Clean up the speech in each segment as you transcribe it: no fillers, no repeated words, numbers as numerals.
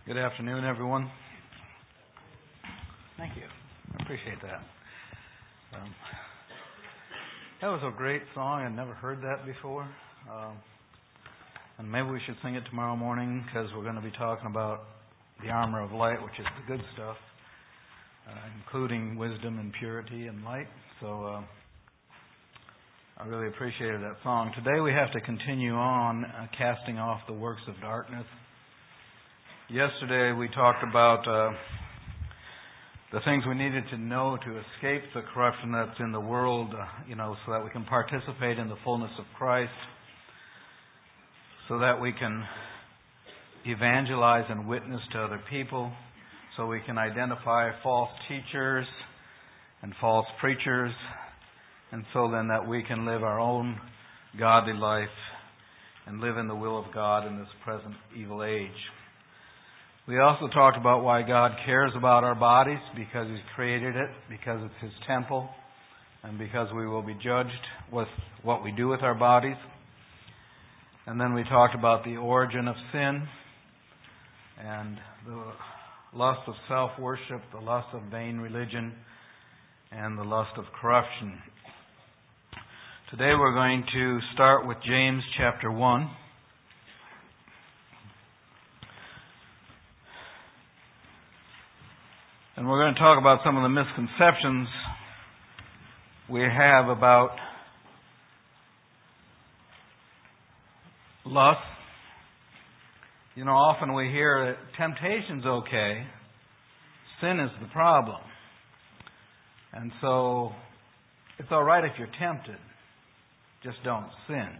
Good afternoon, everyone. Thank you. I appreciate that. That was a great song. I'd never heard that before. And maybe we should sing it tomorrow morning because we're going to be talking about the armor of light, which is the good stuff, including wisdom and purity and light. So I really appreciated that song. Today we have to continue on casting off the works of darkness. Yesterday we talked about the things we needed to know to escape the corruption that's in the world, so that we can participate in the fullness of Christ, so that we can evangelize and witness to other people, so we can identify false teachers and false preachers, and so then that we can live our own godly life and live in the will of God in this present evil age. We also talked about why God cares about our bodies, because He's created it, because it's His temple, and because we will be judged with what we do with our bodies. And then we talked about the origin of sin and the lust of self-worship, the lust of vain religion, and the lust of corruption. Today we're going to start with James chapter 1. And we're going to talk about some of the misconceptions we have about lust. Often we hear that temptation's okay, sin is the problem. And so it's all right if you're tempted, just don't sin.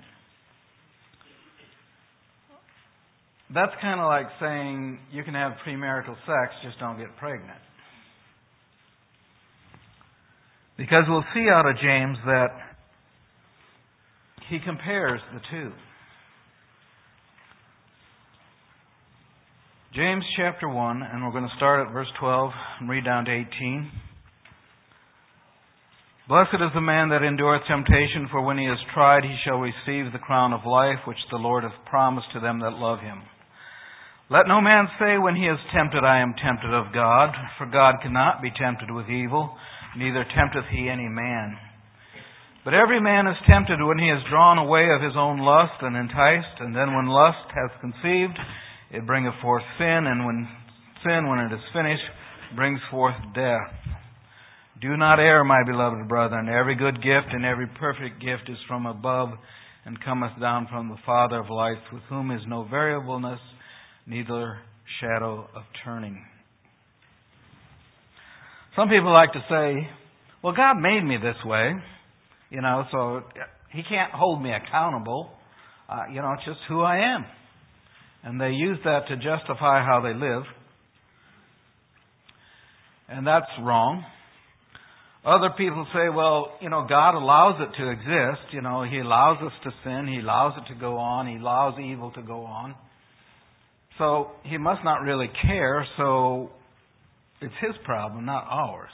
That's kind of like saying you can have premarital sex, just don't get pregnant. Because we'll see out of James that he compares the two. James chapter 1, and we're going to start at verse 12 and read down to 18. Blessed is the man that endureth temptation, for when he is tried, he shall receive the crown of life, which the Lord hath promised to them that love Him. Let no man say when he is tempted, I am tempted of God, for God cannot be tempted with evil, neither tempteth He any man. But every man is tempted when he is drawn away of his own lust and enticed, and then when lust hath conceived, it bringeth forth sin, and when sin, when it is finished, brings forth death. Do not err, my beloved brethren. Every good gift and every perfect gift is from above, and cometh down from the Father of lights, with whom is no variableness, neither shadow of turning. Some people like to say, well, God made me this way, so He can't hold me accountable. It's just who I am. And they use that to justify how they live. And that's wrong. Other people say, well, God allows it to exist. He allows us to sin. He allows it to go on. He allows evil to go on. So He must not really care, so it's His problem, not ours.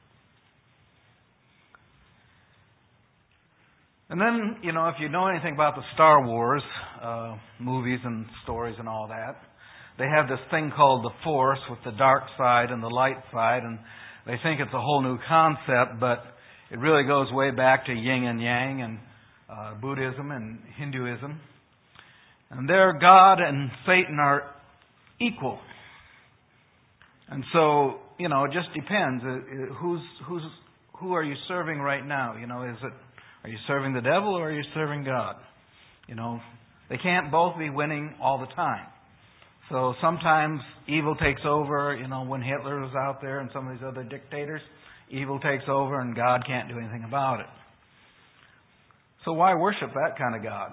And then, if you know anything about the Star Wars movies and stories and all that, they have this thing called the Force with the dark side and the light side, and they think it's a whole new concept, but it really goes way back to yin and yang and Buddhism and Hinduism. And there, God and Satan are equal. And so, it just depends. Who are you serving right now? Are you serving the devil or are you serving God? They can't both be winning all the time. So sometimes evil takes over. When Hitler was out there and some of these other dictators, evil takes over and God can't do anything about it. So why worship that kind of God?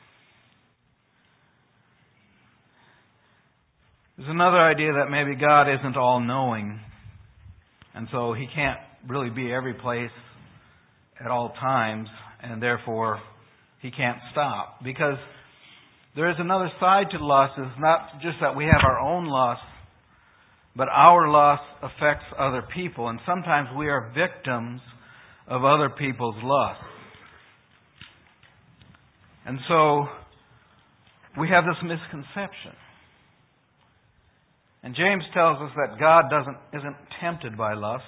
There's another idea that maybe God isn't all-knowing, and so He can't really be every place at all times, and therefore He can't stop. Because there is another side to lust. It's not just that we have our own lust, but our lust affects other people, and sometimes we are victims of other people's lust. And so we have this misconception. And James tells us that God isn't tempted by lust.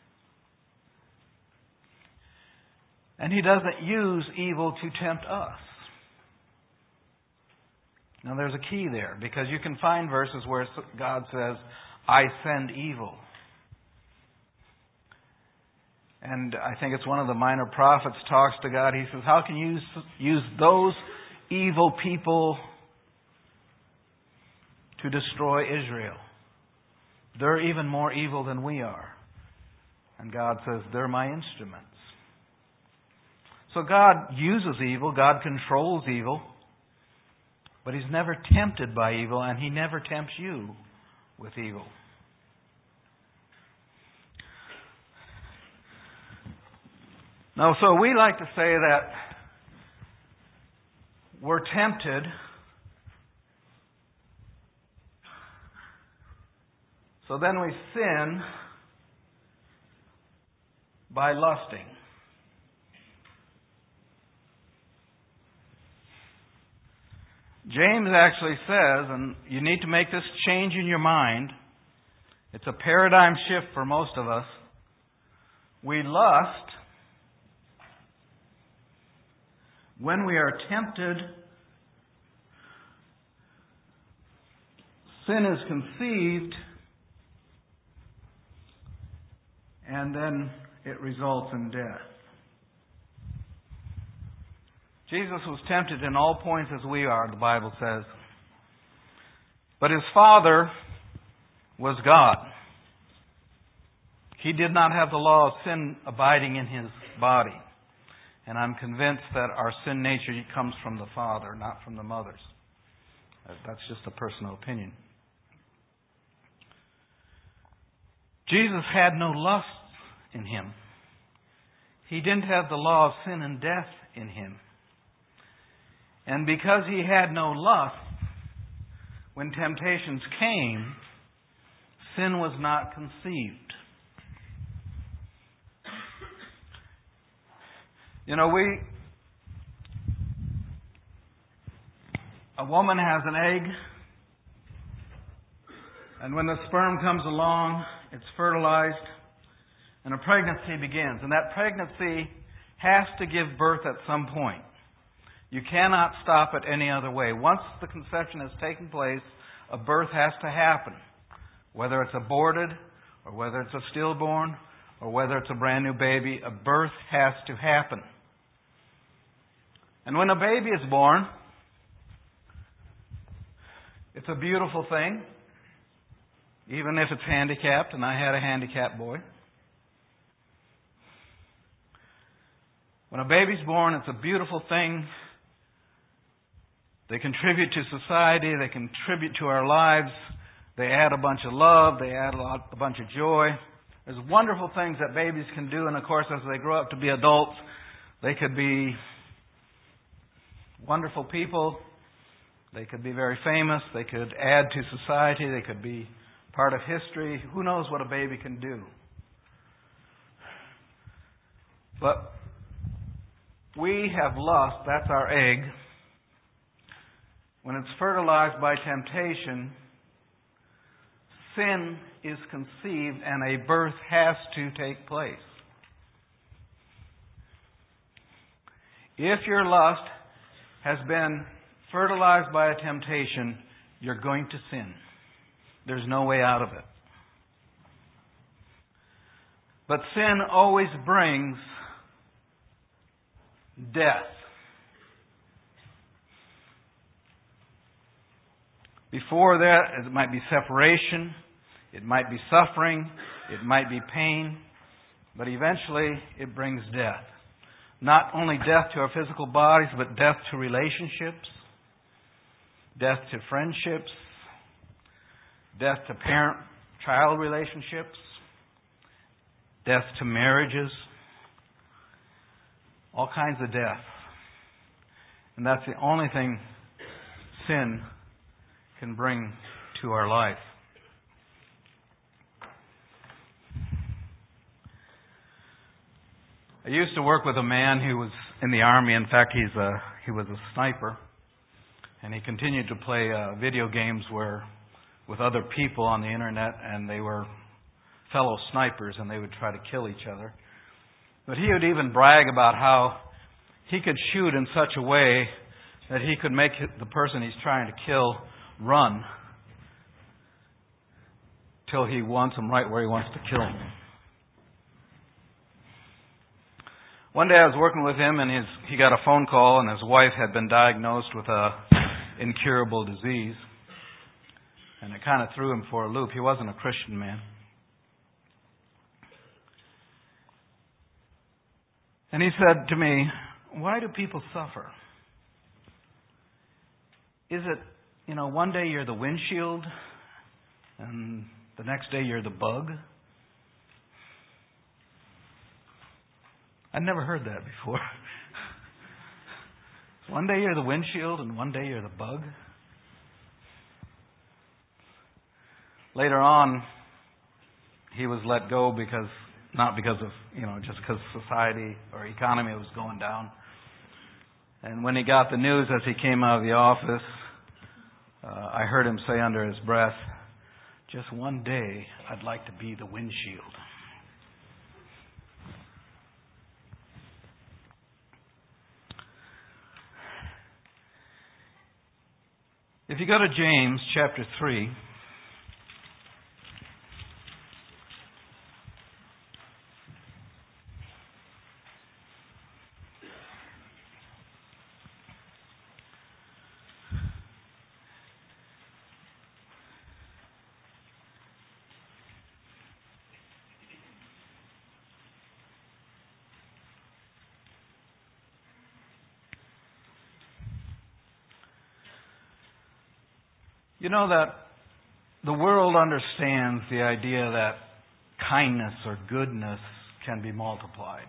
And He doesn't use evil to tempt us. Now there's a key there, because you can find verses where God says, I send evil. And I think it's one of the minor prophets talks to God. He says, how can you use those evil people to destroy Israel? They're even more evil than we are. And God says, they're my instruments. So God uses evil, God controls evil, but He's never tempted by evil, and He never tempts you with evil. Now, so we like to say that we're tempted so then we sin by lusting. James actually says, and you need to make this change in your mind, it's a paradigm shift for most of us. We lust when we are tempted. Sin is conceived, and then it results in death. Jesus was tempted in all points as we are, the Bible says. But His Father was God. He did not have the law of sin abiding in His body. And I'm convinced that our sin nature comes from the Father, not from the mothers. That's just a personal opinion. Jesus had no lusts in Him. He didn't have the law of sin and death in Him. And because He had no lust, when temptations came, sin was not conceived. You know, a woman has an egg, and when the sperm comes along, it's fertilized, and a pregnancy begins. And that pregnancy has to give birth at some point. You cannot stop it any other way. Once the conception has taken place, a birth has to happen. Whether it's aborted, or whether it's a stillborn, or whether it's a brand new baby, a birth has to happen. And when a baby is born, it's a beautiful thing, even if it's handicapped, and I had a handicapped boy. When a baby's born, it's a beautiful thing. They contribute to society. They contribute to our lives. They add a bunch of love. They add a bunch of joy. There's wonderful things that babies can do. And of course, as they grow up to be adults, they could be wonderful people. They could be very famous. They could add to society. They could be part of history. Who knows what a baby can do? But we have lust. That's our egg. When it's fertilized by temptation, sin is conceived and a birth has to take place. If your lust has been fertilized by a temptation, you're going to sin. There's no way out of it. But sin always brings death. Before that, it might be separation, it might be suffering, it might be pain, but eventually it brings death. Not only death to our physical bodies, but death to relationships, death to friendships, death to parent-child relationships, death to marriages, all kinds of death. And that's the only thing sin can bring to our life. I used to work with a man who was in the Army. In fact, he was a sniper. And he continued to play video games where with other people on the internet, and they were fellow snipers, and they would try to kill each other. But he would even brag about how he could shoot in such a way that he could make the person he's trying to kill run till he wants him right where he wants to kill him. One day I was working with him, and he got a phone call, and his wife had been diagnosed with a incurable disease. And it kind of threw him for a loop. He wasn't a Christian man. And he said to me, "Why do people suffer? Is it, one day you're the windshield and the next day you're the bug?" I'd never heard that before. One day you're the windshield and one day you're the bug. Later on, he was let go not because of, just because society or economy was going down. And when he got the news as he came out of the office, I heard him say under his breath, "Just one day I'd like to be the windshield." If you go to James chapter 3, you know that the world understands the idea that kindness or goodness can be multiplied.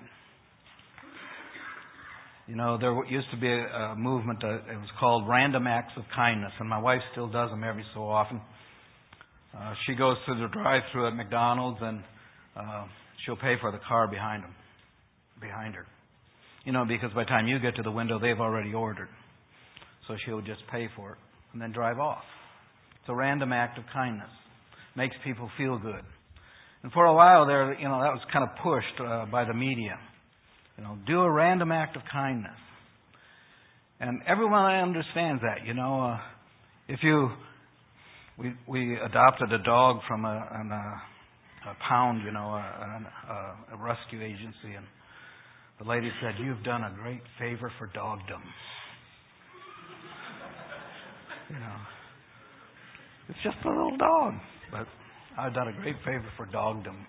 There used to be a movement, it was called Random Acts of Kindness, and my wife still does them every so often. She goes to the drive-thru at McDonald's, and she'll pay for the car behind her. Because by the time you get to the window, they've already ordered. So she'll just pay for it and then drive off. It's a random act of kindness. Makes people feel good. And for a while there, that was kind of pushed by the media. Do a random act of kindness. And everyone understands that. We adopted a dog from a pound, a rescue agency, and the lady said, "You've done a great favor for dogdom." It's just a little dog, but I've done a great favor for dogdom,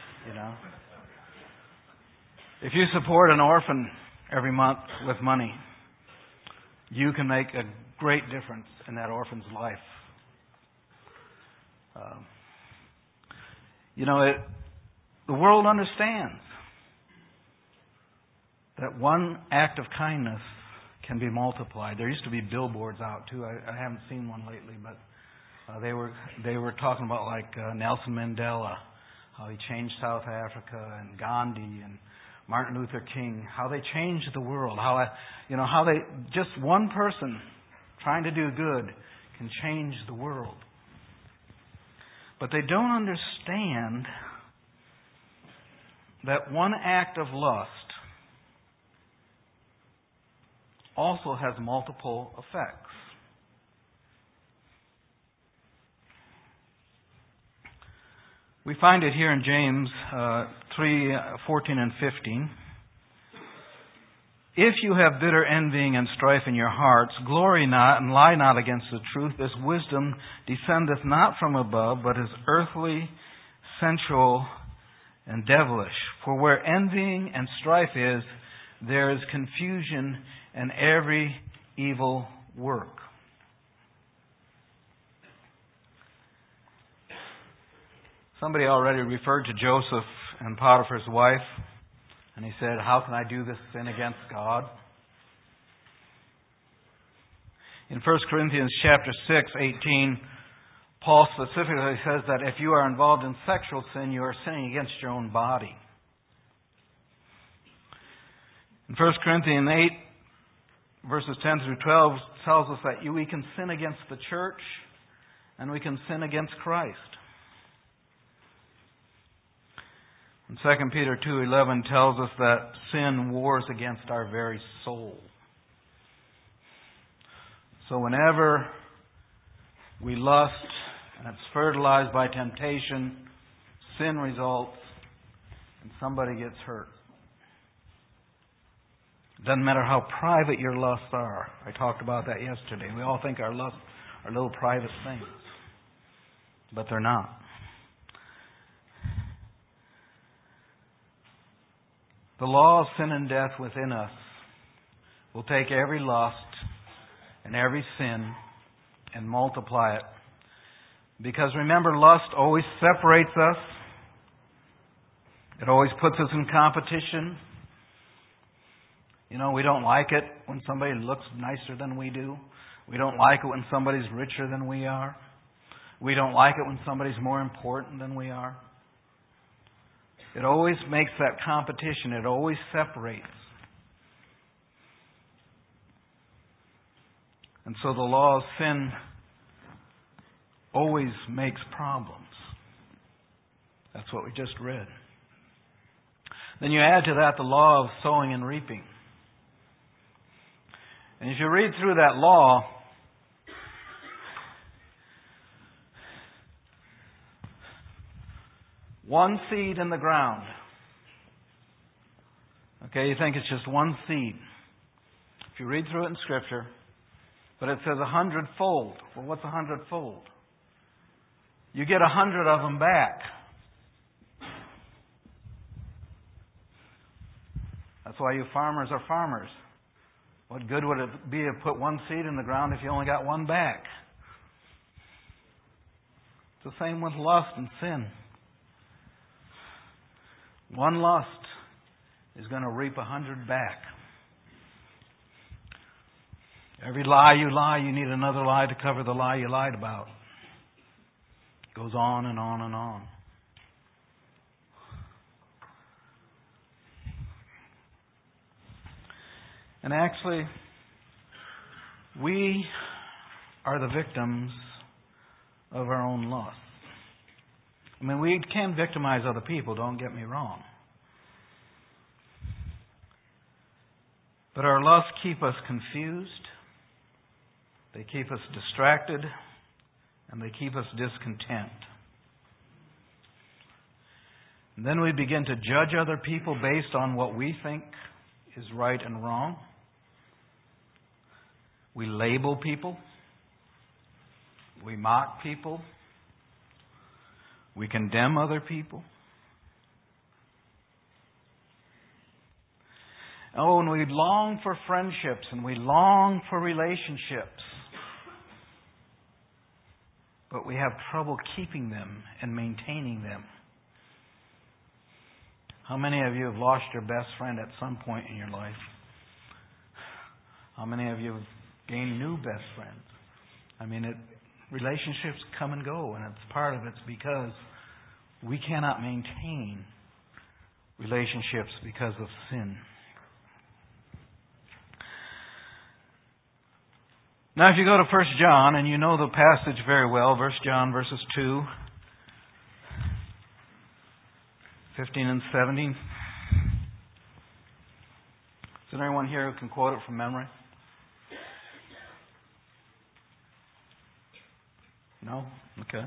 If you support an orphan every month with money, you can make a great difference in that orphan's life. The world understands that one act of kindness can be multiplied. There used to be billboards out too. I haven't seen one lately, but they were talking about Nelson Mandela, how he changed South Africa, and Gandhi and Martin Luther King, how they changed the world, how they just one person trying to do good can change the world. But they don't understand that one act of lust also has multiple effects. We find it here in James 3:14 and 15. "If you have bitter envying and strife in your hearts, glory not and lie not against the truth. This wisdom descendeth not from above, but is earthly, sensual, and devilish. For where envying and strife is, there is confusion and every evil work." Somebody already referred to Joseph and Potiphar's wife, and he said, "How can I do this sin against God?" In 1 Corinthians chapter 6:18, Paul specifically says that if you are involved in sexual sin, you are sinning against your own body. In 1 Corinthians 8, verses 10 through 12, tells us that we can sin against the church and we can sin against Christ. And 2 Peter 2:11 tells us that sin wars against our very soul. So whenever we lust and it's fertilized by temptation, sin results and somebody gets hurt. It doesn't matter how private your lusts are. I talked about that yesterday. We all think our lusts are little private things, but they're not. The law of sin and death within us will take every lust and every sin and multiply it. Because remember, lust always separates us. It always puts us in competition. We don't like it when somebody looks nicer than we do. We don't like it when somebody's richer than we are. We don't like it when somebody's more important than we are. It always makes that competition. It always separates. And so the law of sin always makes problems. That's what we just read. Then you add to that the law of sowing and reaping. And if you read through that law, one seed in the ground. Okay, you think it's just one seed. If you read through it in Scripture, but it says 100-fold. Well, what's 100-fold? You get 100 of them back. That's why you farmers are farmers. What good would it be to put one seed in the ground if you only got one back? It's the same with lust and sin. One lust is going to reap 100 back. Every lie, you need another lie to cover the lie you lied about. It goes on and on and on. And actually, we are the victims of our own lust. I mean, we can victimize other people, don't get me wrong. But our lusts keep us confused, they keep us distracted, and they keep us discontent. And then we begin to judge other people based on what we think is right and wrong. We label people. We mock people. We condemn other people. Oh, and we long for friendships and we long for relationships. But we have trouble keeping them and maintaining them. How many of you have lost your best friend at some point in your life? How many of you have gained new best friends? I mean, relationships come and go, and it's part of it's because we cannot maintain relationships because of sin. Now, if you go to 1 John, and you know the passage very well, 1 John verses 2, 15 and 17. Is there anyone here who can quote it from memory? No? Okay.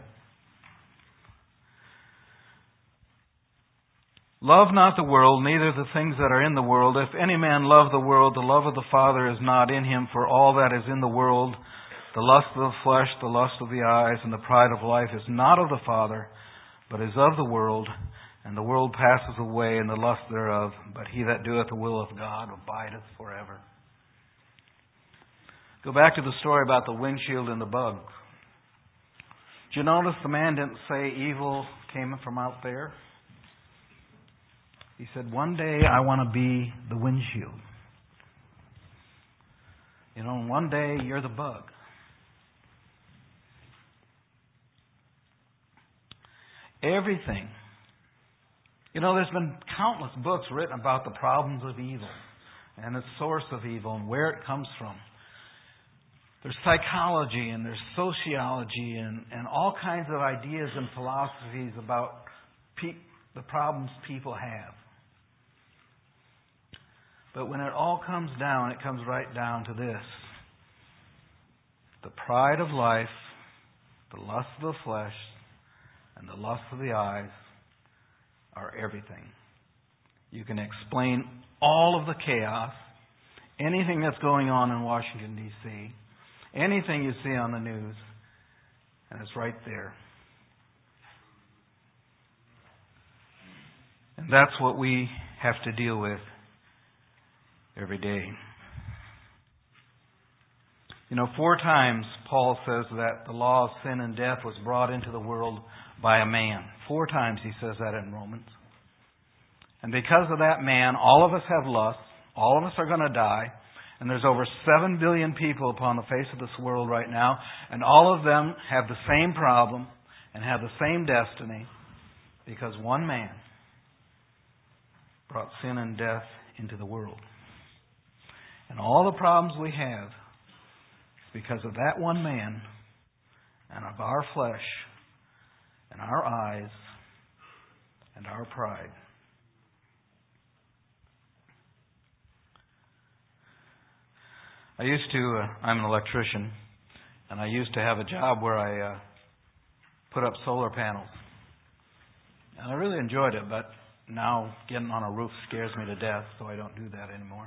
Love not the world, neither the things that are in the world. If any man love the world, the love of the Father is not in him. For all that is in the world, the lust of the flesh, the lust of the eyes, and the pride of life is not of the Father, but is of the world. And the world passes away, and the lust thereof. But he that doeth the will of God abideth forever. Go back to the story about the windshield and the bug. Did you notice the man didn't say evil came from out there? He said, one day I want to be the windshield. And one day you're the bug. Everything. There's been countless books written about the problems of evil and the source of evil and where it comes from. There's psychology and there's sociology and all kinds of ideas and philosophies about the problems people have. But when it all comes down, it comes right down to this. The pride of life, the lust of the flesh, and the lust of the eyes are everything. You can explain all of the chaos, anything that's going on in Washington, D.C., anything you see on the news, and it's right there. And that's what we have to deal with every day. 4 times Paul says that the law of sin and death was brought into the world by a man. 4 times he says that in Romans. And because of that man, all of us have lust. All of us are going to die. And there's over 7 billion people upon the face of this world right now. And all of them have the same problem and have the same destiny because one man brought sin and death into the world. And all the problems we have is because of that one man and of our flesh and our eyes and our pride. I'm an electrician, and I used to have a job where I put up solar panels. And I really enjoyed it, but now getting on a roof scares me to death, so I don't do that anymore.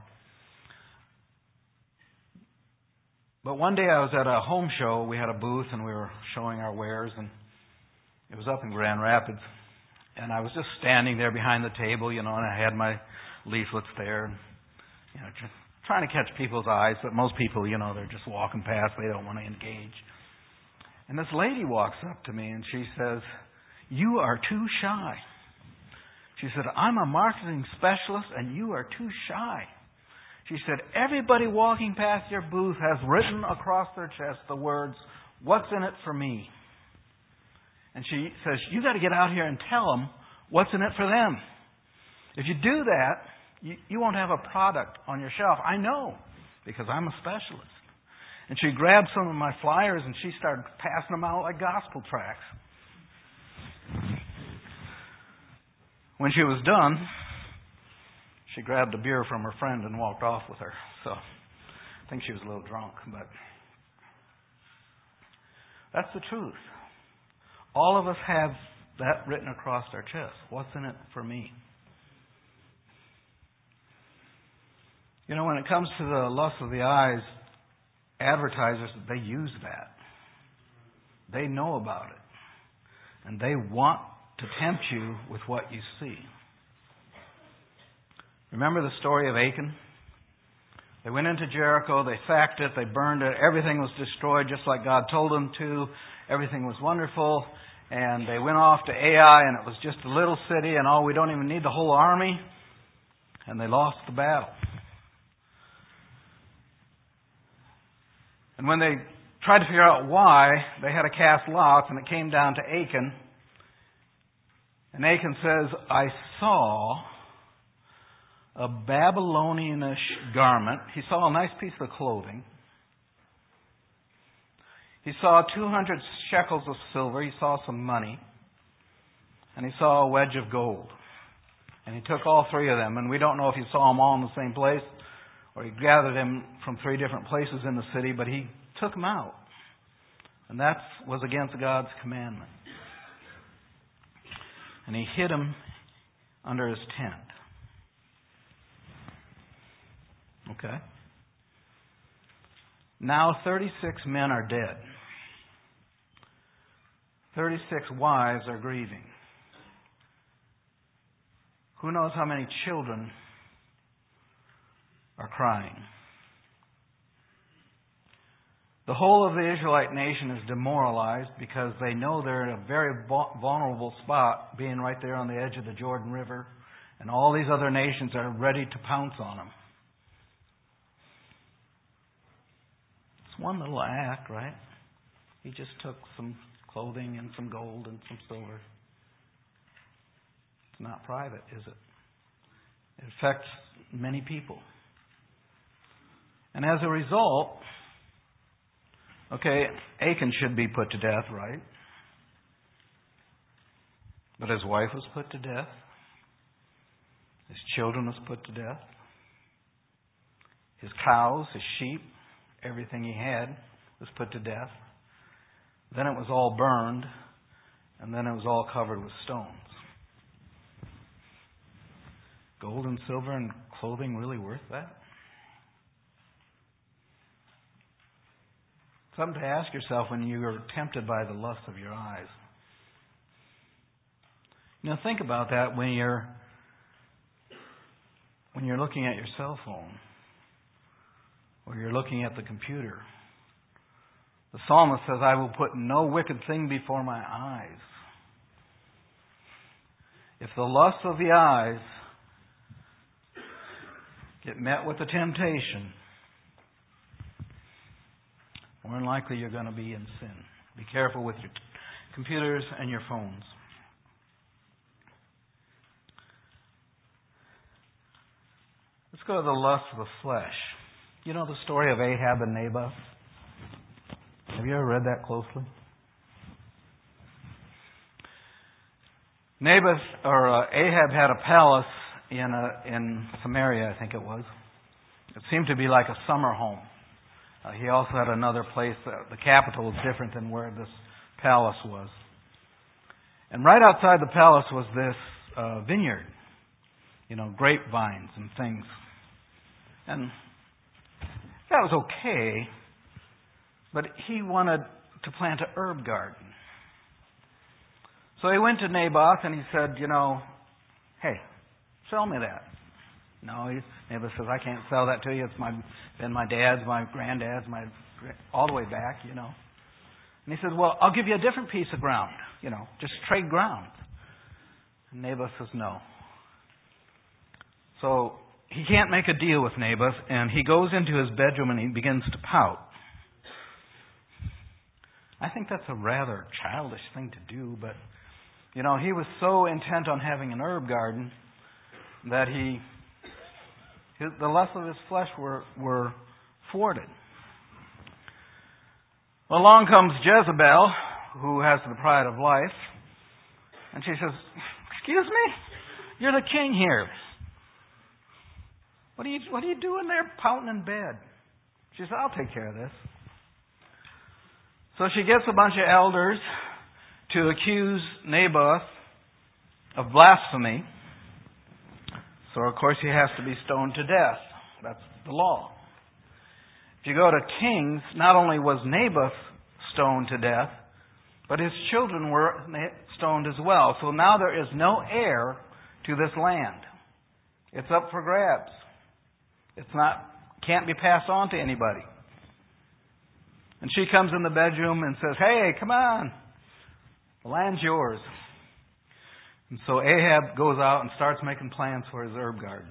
But one day I was at a home show. We had a booth, and we were showing our wares, and it was up in Grand Rapids. And I was just standing there behind the table, and I had my leaflets there, just trying to catch people's eyes. But most people, they're just walking past. They don't want to engage. And this lady walks up to me, and she says, "You are too shy." She said, "I'm a marketing specialist, and you are too shy." She said, "Everybody walking past your booth has written across their chest the words, 'What's in it for me?' And she says, you got to get out here and tell them what's in it for them. If you do that, you won't have a product on your shelf. I know, because I'm a specialist." And she grabbed some of my flyers and she started passing them out like gospel tracts. When she was done, she grabbed a beer from her friend and walked off with her. So I think she was a little drunk, but that's the truth. All of us have that written across our chest. What's in it for me? When it comes to the lust of the eyes, advertisers, they use that. They know about it. And they want to tempt you with what you see. Remember the story of Achan? They went into Jericho, they sacked it, they burned it, everything was destroyed just like God told them to. Everything was wonderful. And they went off to Ai, and it was just a little city, and we don't even need the whole army. And they lost the battle. And when they tried to figure out why, they had to cast lots, and it came down to Achan. And Achan says, "I saw a Babylonianish garment." He saw a nice piece of clothing. He saw 200 shekels of silver. He saw some money. And he saw a wedge of gold. And he took all 3 of them. And we don't know if he saw them all in the same place or he gathered them from 3 different places in the city, but he took them out. And that was against God's commandment. And he hid them under his tent. Okay? Now 36 men are dead. 36 wives are grieving. Who knows how many children are crying? The whole of the Israelite nation is demoralized because they know they're in a very vulnerable spot, being right there on the edge of the Jordan River, and all these other nations are ready to pounce on them. It's one little act, right? He just took some clothing and some gold and some silver. It's not private, is it? It affects many people. And as a result, Okay, Achan should be put to death, right? But his wife was put to death. His children was put to death. His cows, his sheep, everything he had was put to death. Then it was all burned, and then it was all covered with stones. Gold and silver and clothing really worth that? Something to ask yourself when you are tempted by the lust of your eyes. Think about that when you're looking at your cell phone or you're looking at the computer. The psalmist says, I will put no wicked thing before my eyes. If the lust of the eyes get met with the temptation, more than likely you're going to be in sin. Be careful with your computers and your phones. Let's go to the lust of the flesh. You know the story of Ahab and Naboth? Have you ever read that closely? Ahab had a palace in Samaria, I think it was. It seemed to be like a summer home. He also had another place. The capital was different than where this palace was. And right outside the palace was this vineyard. Grapevines and things. And that was okay. But he wanted to plant a herb garden. So he went to Naboth and he said, hey, sell me that. No, Naboth says, I can't sell that to you. It's been my dad's, my granddad's, all the way back, And he said, well, I'll give you a different piece of ground. Just trade ground. And Naboth says, no. So he can't make a deal with Naboth, and he goes into his bedroom and he begins to pout. I think that's a rather childish thing to do, but, he was so intent on having an herb garden that the lusts of his flesh were thwarted. Well, along comes Jezebel, who has the pride of life, and she says, excuse me? You're the king here. What are you doing there pouting in bed? She says, I'll take care of this. So she gets a bunch of elders to accuse Naboth of blasphemy. So, of course, he has to be stoned to death. That's the law. If you go to Kings, not only was Naboth stoned to death, but his children were stoned as well. So now there is no heir to this land. It's up for grabs. Can't be passed on to anybody. And she comes in the bedroom and says, hey, come on. The land's yours. And so Ahab goes out and starts making plans for his herb garden.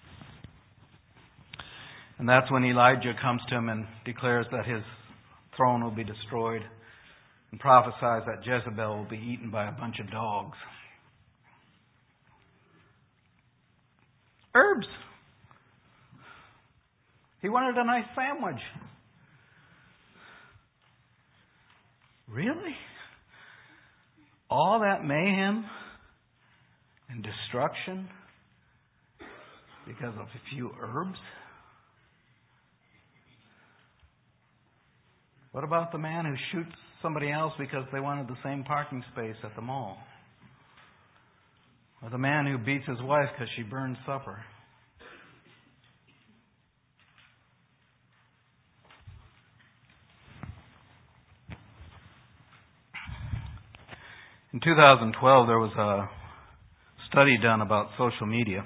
And that's when Elijah comes to him and declares that his throne will be destroyed and prophesies that Jezebel will be eaten by a bunch of dogs. Herbs. He wanted a nice sandwich. Really? All that mayhem and destruction because of a few herbs? What about the man who shoots somebody else because they wanted the same parking space at the mall? Or the man who beats his wife because she burned supper? In 2012, there was a study done about social media.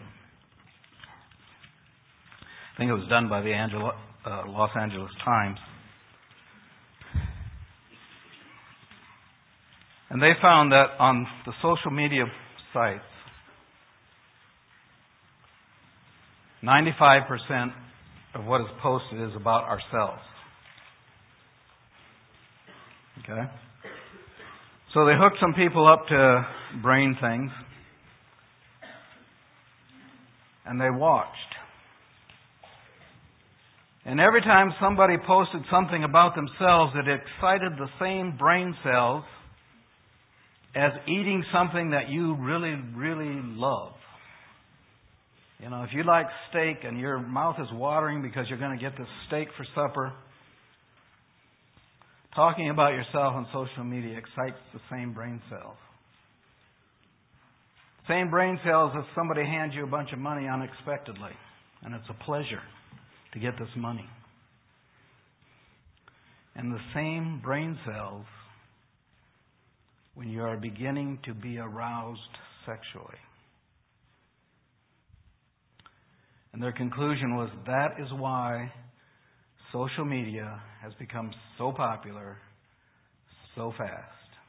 I think it was done by the Los Angeles Times. And they found that on the social media sites, 95% of what is posted is about ourselves. Okay? So they hooked some people up to brain things, and they watched. And every time somebody posted something about themselves, it excited the same brain cells as eating something that you really, really love. You know, if you like steak and your mouth is watering because you're going to get this steak for supper, talking about yourself on social media excites the same brain cells. Same brain cells as somebody hands you a bunch of money unexpectedly, and it's a pleasure to get this money. And the same brain cells when you are beginning to be aroused sexually. And their conclusion was that is why social media has become so popular so fast.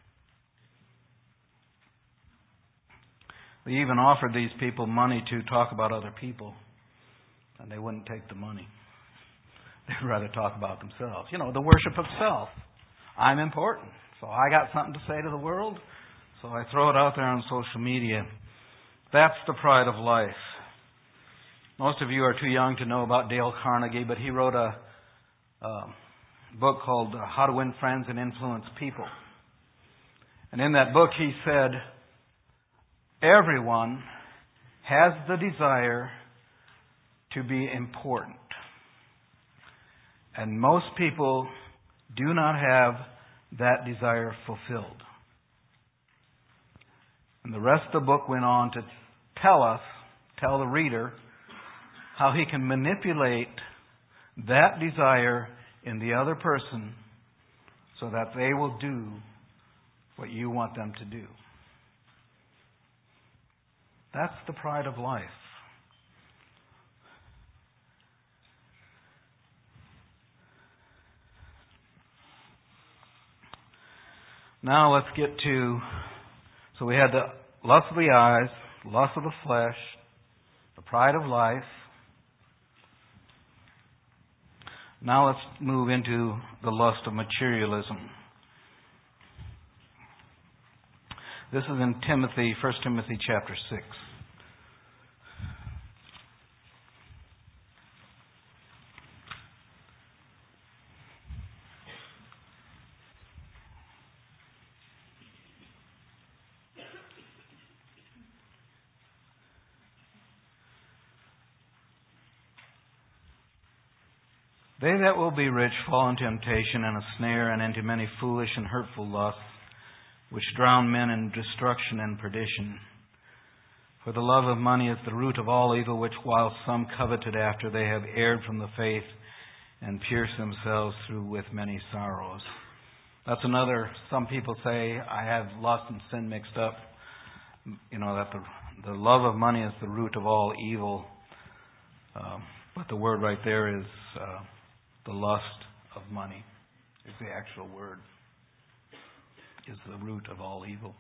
They even offered these people money to talk about other people, and they wouldn't take the money. They'd rather talk about themselves. You know, the worship of self. I'm important, so I got something to say to the world, so I throw it out there on social media. That's the pride of life. Most of you are too young to know about Dale Carnegie, but he wrote a book called How to Win Friends and Influence People. And in that book he said, everyone has the desire to be important. And most people do not have that desire fulfilled. And the rest of the book went on to tell the reader, how he can manipulate that desire in the other person so that they will do what you want them to do. That's the pride of life. Now let's get to, so we had the lust of the eyes, lust of the flesh, the pride of life. Now let's move into the lust of materialism. This is in 1 Timothy chapter 6. They that will be rich fall into temptation and a snare, and into many foolish and hurtful lusts, which drown men in destruction and perdition. For the love of money is the root of all evil, which while some coveted after, they have erred from the faith and pierced themselves through with many sorrows. That's another, some people say, I have lust and sin mixed up. You know, that the love of money is the root of all evil. But the word right there is the lust of money is the actual word, is the root of all evil.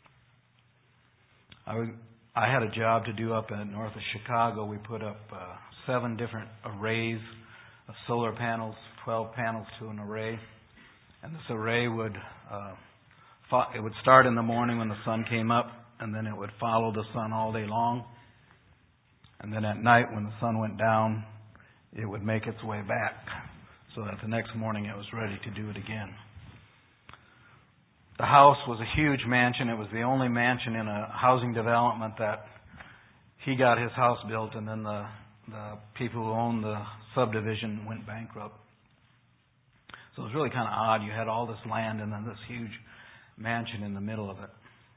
I had a job to do up in north of Chicago. We put up 7 different arrays of solar panels, 12 panels to an array. And this array would start in the morning when the sun came up, and then it would follow the sun all day long. And then at night when the sun went down, it would make its way back, so that the next morning it was ready to do it again. The house was a huge mansion. It was the only mansion in a housing development that he got his house built, and then the people who owned the subdivision went bankrupt. So it was really kind of odd. You had all this land and then this huge mansion in the middle of it.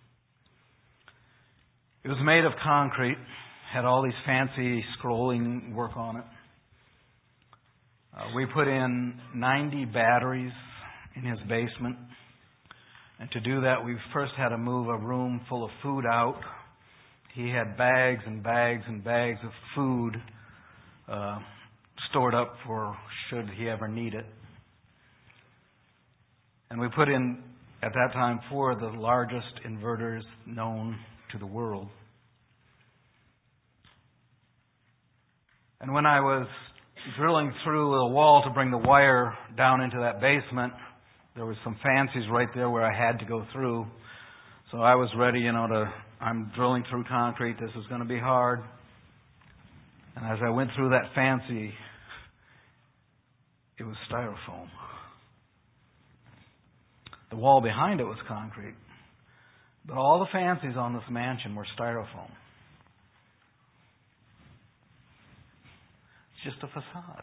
It was made of concrete, had all these fancy scrolling work on it. We put in 90 batteries in his basement. And to do that, we first had to move a room full of food out. He had bags and bags and bags of food stored up for should he ever need it. And we put in, at that time, 4 of the largest inverters known to the world. And when I was drilling through a wall to bring the wire down into that basement, there was some fancies right there where I had to go through. So I was ready, I'm drilling through concrete. This is going to be hard. And as I went through that fancy, it was styrofoam. The wall behind it was concrete. But all the fancies on this mansion were styrofoam. It's just a facade.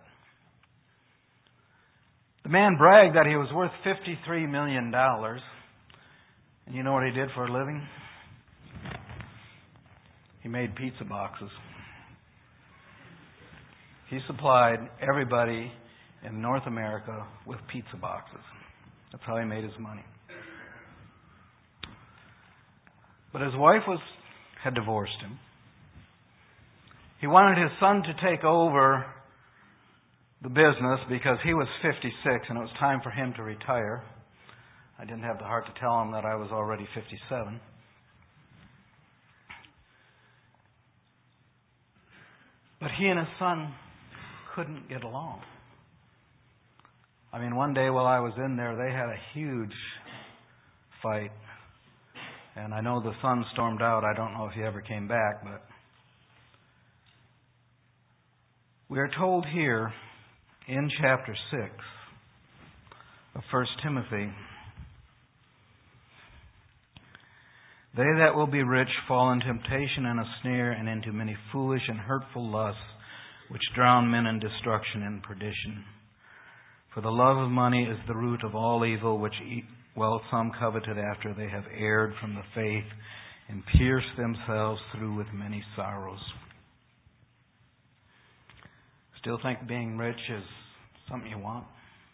The man bragged that he was worth $53 million. And you know what he did for a living? He made pizza boxes. He supplied everybody in North America with pizza boxes. That's how he made his money. But his wife had divorced him. He wanted his son to take over the business because he was 56 and it was time for him to retire. I didn't have the heart to tell him that I was already 57. But he and his son couldn't get along. I mean, one day while I was in there, they had a huge fight. And I know the son stormed out. I don't know if he ever came back, but we are told here in chapter 6 of 1 Timothy, they that will be rich fall in temptation and a snare and into many foolish and hurtful lusts, which drown men in destruction and perdition. For the love of money is the root of all evil, which some coveted after they have erred from the faith and pierced themselves through with many sorrows. Still think being rich is something you want?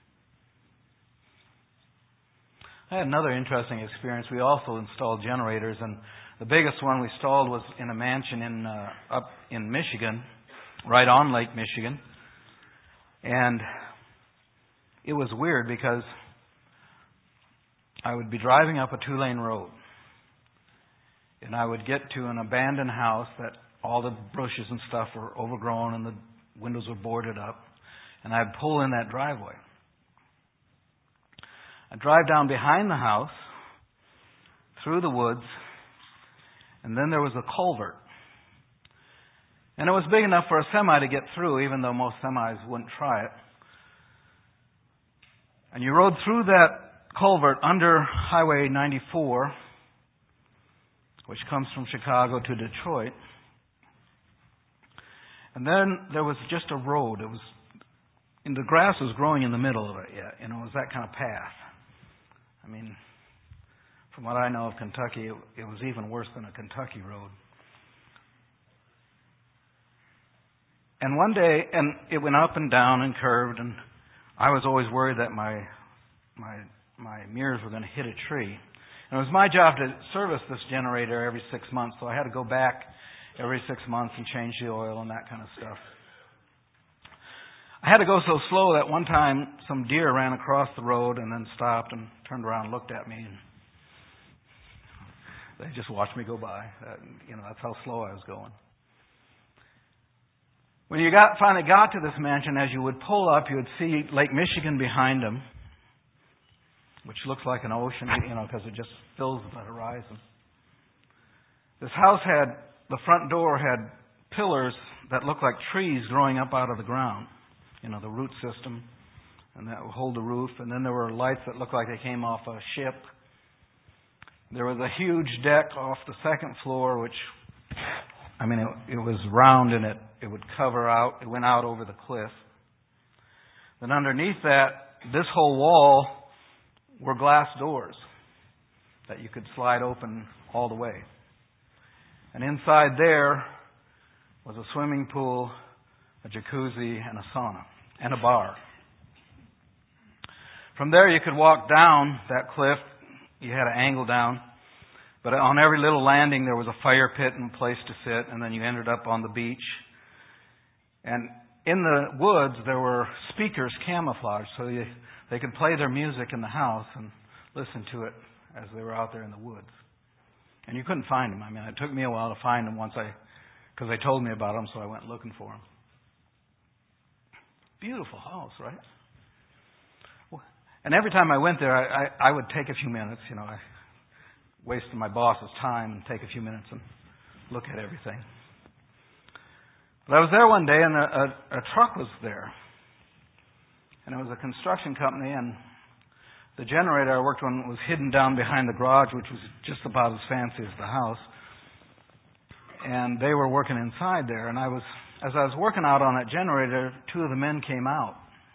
I had another interesting experience. We also installed generators, and the biggest one we installed was in a mansion up in Michigan, right on Lake Michigan. And it was weird because I would be driving up a 2-lane road, and I would get to an abandoned house that all the bushes and stuff were overgrown and the windows were boarded up, and I'd pull in that driveway. I'd drive down behind the house, through the woods, and then there was a culvert. And it was big enough for a semi to get through, even though most semis wouldn't try it. And you rode through that culvert under Highway 94, which comes from Chicago to Detroit. And then there was just a road. And the grass was growing in the middle of it yet. It was that kind of path. I mean, from what I know of Kentucky, it was even worse than a Kentucky road. And one day, and it went up and down and curved, and I was always worried that my mirrors were going to hit a tree. And it was my job to service this generator every 6 months, so I had to go back every 6 months and change the oil and that kind of stuff. I had to go so slow that one time some deer ran across the road and then stopped and turned around and looked at me. And they just watched me go by. That's how slow I was going. When you finally got to this mansion, as you would pull up, you would see Lake Michigan behind them, which looks like an ocean, because it just fills the horizon. This house the front door had pillars that looked like trees growing up out of the ground. The root system, and that would hold the roof. And then there were lights that looked like they came off a ship. There was a huge deck off the second floor, which, it was round and it would cover out. It went out over the cliff. Then underneath that, this whole wall were glass doors that you could slide open all the way. And inside there was a swimming pool, a jacuzzi, and a sauna, and a bar. From there you could walk down that cliff. You had an angle down. But on every little landing there was a fire pit and a place to sit, and then you ended up on the beach. And in the woods there were speakers camouflaged, so they could play their music in the house and listen to it as they were out there in the woods. And you couldn't find them. It took me a while to find them because they told me about them, so I went looking for them. Beautiful house, right? And every time I went there, I would take a few minutes. I wasted my boss's time and take a few minutes and look at everything. But I was there one day, and a truck was there. And it was a construction company, and the generator I worked on was hidden down behind the garage, which was just about as fancy as the house. And they were working inside there, and as I was working out on that generator, two of the men came out.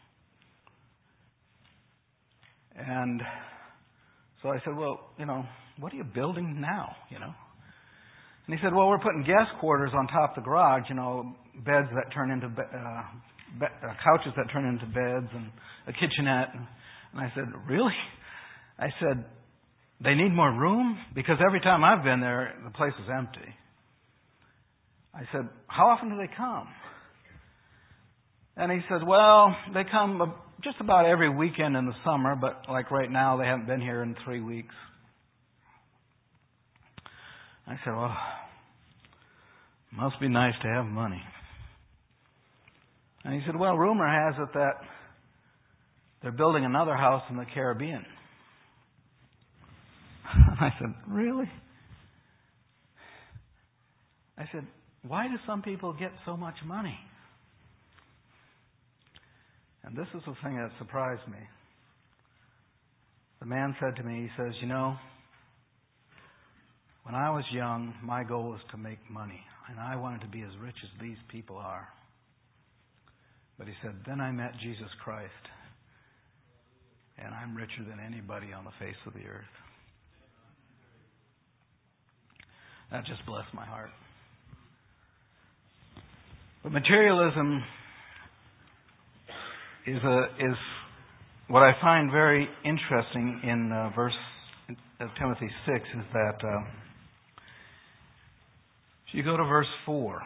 And so I said, well, what are you building now, And he said, well, we're putting guest quarters on top of the garage, beds that turn into couches that turn into beds and a kitchenette. And I said, really? I said, they need more room? Because every time I've been there, the place is empty. I said, how often do they come? And he said, well, they come just about every weekend in the summer, but like right now, they haven't been here in 3 weeks. I said, well, must be nice to have money. And he said, well, rumor has it that they're building another house in the Caribbean. I said, really? I said, why do some people get so much money? And this is the thing that surprised me. The man said to me, he says, when I was young, my goal was to make money, and I wanted to be as rich as these people are. But he said, then I met Jesus Christ, and I'm richer than anybody on the face of the earth. That just blessed my heart. But materialism is what I find very interesting in verse of Timothy 6 is that if you go to verse 4,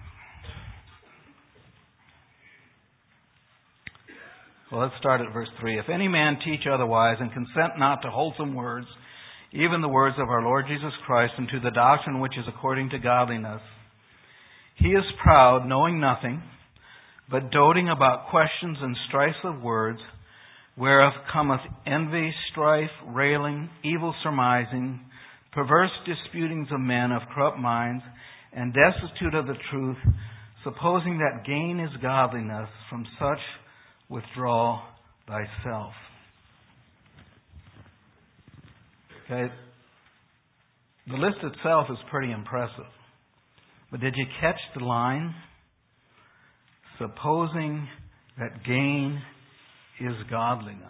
well, let's start at verse 3. If any man teach otherwise and consent not to wholesome words, even the words of our Lord Jesus Christ, and to the doctrine which is according to godliness, he is proud, knowing nothing, but doting about questions and strifes of words, whereof cometh envy, strife, railing, evil surmising, perverse disputings of men of corrupt minds, and destitute of the truth, supposing that gain is godliness. From such withdraw thyself. Okay, the list itself is pretty impressive. But did you catch the line? Supposing that gain is godliness.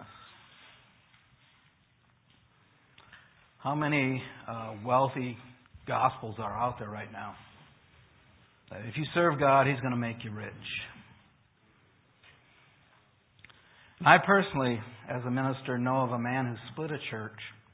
How many wealthy gospels are out there right now? That if you serve God, He's going to make you rich. I personally, as a minister, know of a man who split a church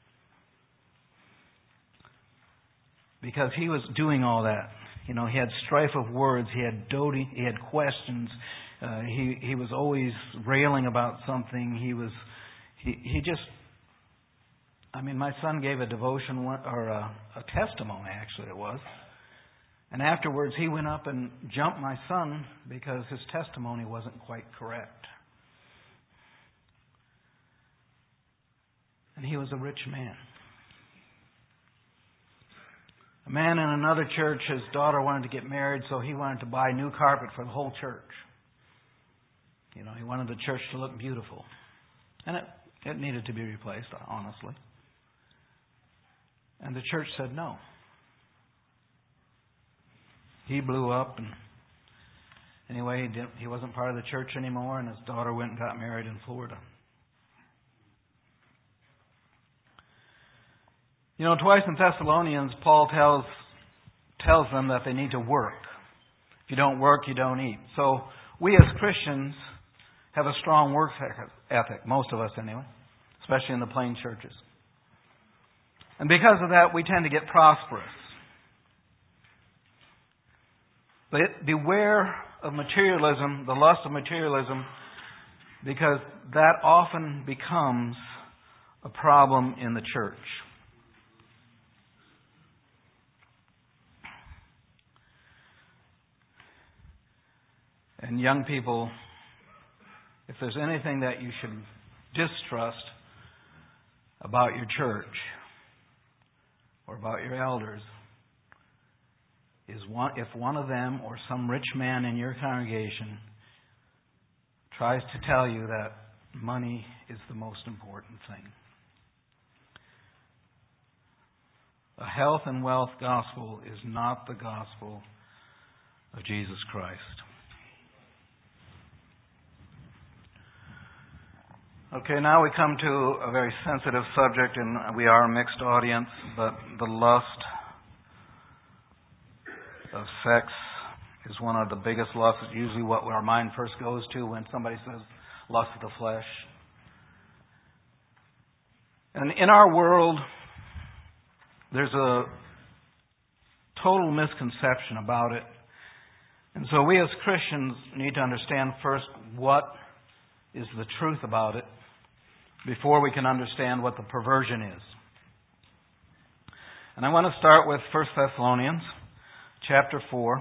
because he was doing all that. He had strife of words. He had doting. He had questions. He was always railing about something. He just. I mean, my son gave a devotion or a testimony. Actually, it was. And afterwards, he went up and jumped my son because his testimony wasn't quite correct. And he was a rich man. A man in another church, his daughter wanted to get married, so he wanted to buy new carpet for the whole church. He wanted the church to look beautiful. And it needed to be replaced, honestly. And the church said no. He blew up, and anyway, he wasn't part of the church anymore, and his daughter went and got married in Florida. Twice in Thessalonians, Paul tells them that they need to work. If you don't work, you don't eat. So we as Christians have a strong work ethic, most of us anyway, especially in the plain churches. And because of that, we tend to get prosperous. But beware of materialism, the lust of materialism, because that often becomes a problem in the church. And young people, if there's anything that you should distrust about your church or about your elders, is if one of them or some rich man in your congregation tries to tell you that money is the most important thing. A health and wealth gospel is not the gospel of Jesus Christ. Okay, now we come to a very sensitive subject, and we are a mixed audience, but the lust of sex is one of the biggest lusts. It's usually what our mind first goes to when somebody says lust of the flesh. And in our world, there's a total misconception about it. And so we as Christians need to understand first what is the truth about it before we can understand what the perversion is. And I want to start with 1 Thessalonians chapter 4.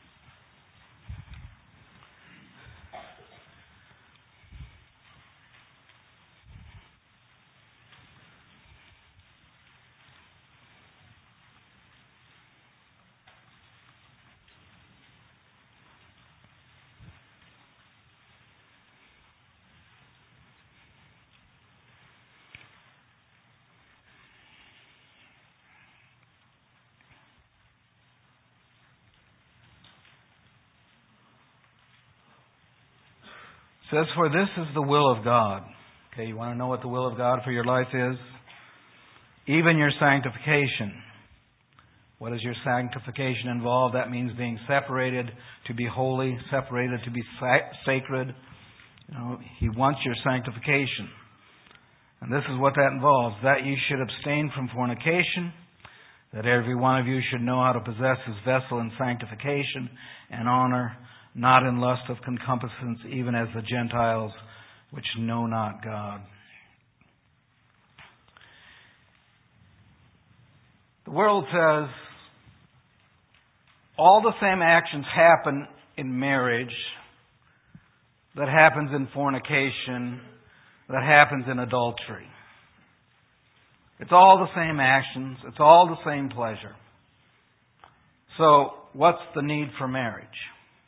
It says, "For this is the will of God." Okay, you want to know what the will of God for your life is? "Even your sanctification." What does your sanctification involve? That means being separated to be holy, separated to be sacred. He wants your sanctification. And this is what that involves. "That you should abstain from fornication, that every one of you should know how to possess his vessel in sanctification and honor, not in lust of concupiscence, even as the Gentiles which know not God." The world says all the same actions happen in marriage that happens in fornication, that happens in adultery. It's all the same actions. It's all the same pleasure. So, what's the need for marriage?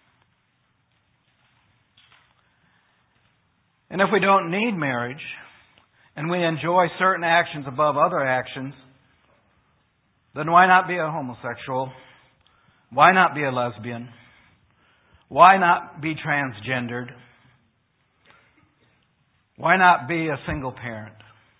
And if we don't need marriage, and we enjoy certain actions above other actions, then why not be a homosexual? Why not be a lesbian? Why not be transgendered? Why not be a single parent?